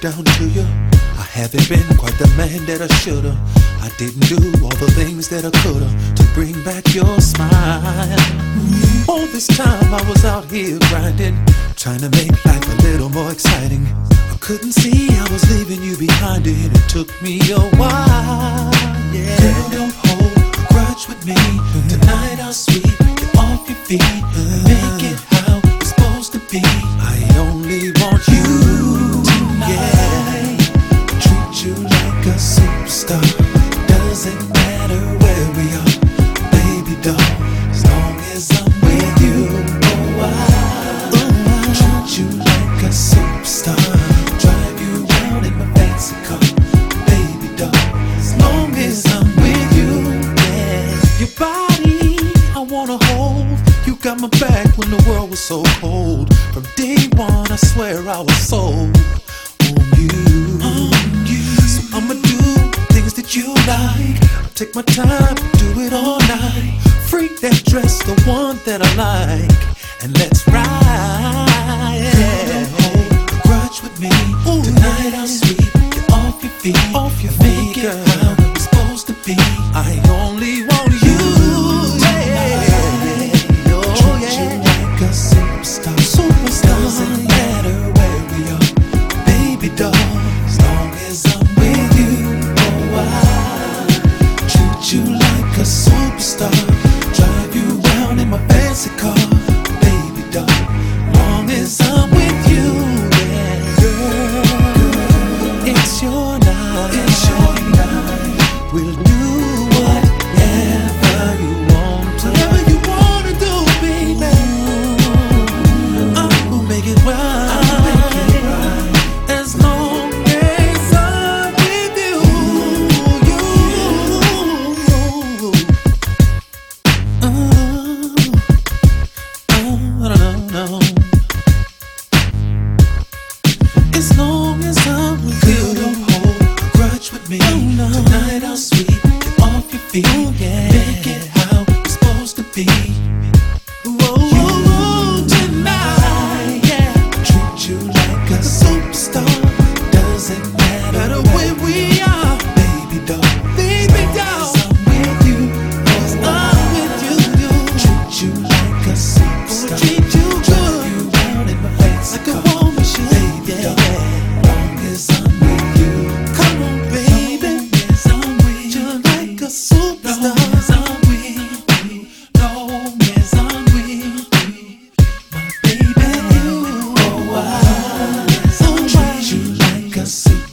down to you. I haven't been quite the man that I should've. I didn't do all the things that I could've to bring back your smile. All this time I was out here grinding, trying to make life a little more exciting. I couldn't see I was leaving you behind, and it took me a while. Yeah. Girl, don't hold a grudge with me. Tonight I'll sweep you off your feet and make it how it's supposed to be. I only want you tonight. Yeah. Treat you like a superstar. Doesn't matter where we are, baby doll. As long as I'm with you, oh I treat you like a superstar. Drive you around in my fancy car, baby doll. As long as I'm with you, yeah. Your body I wanna hold. You got my back when the world was so cold. From day one I swear I was sold on you. So I'ma do things that you like. I'll take my time, do it all night. Freak that dress, the one that I like, and let's ride. Girl, don't hold a grudge with me. Ooh, tonight I'll sweep you off your feet, off your feet, girl. How it's supposed to be. I only want you. Treat you like a superstar. Doesn't matter where we are, baby doll. As long as I'm with you, oh I treat you like a superstar. Drive you around in my fancy car, baby doll. Long as I'm with you, yeah. Girl, it's your night. It's your night. We'll do whatever you want to. Whatever you wanna do, baby. I will make it right. As long as I'm with you, no. As long as I'm with you, don't hold a grudge with me. No. Tonight I'll sweep you off your feet, yeah. Make it how it's supposed to be. Whoa, tonight, yeah. Treat you like a superstar. Doesn't matter where we are, baby doll. Baby doll. As I'm with you, as I'm with you, treat you like a superstar. Treat you good. You round in my face like a woman should, baby doll. Long as I'm with you, come on, baby. As I'm with you, like a superstar. Long as I'm with you, long as I'm with you, my baby. Oh, I treat you like a superstar.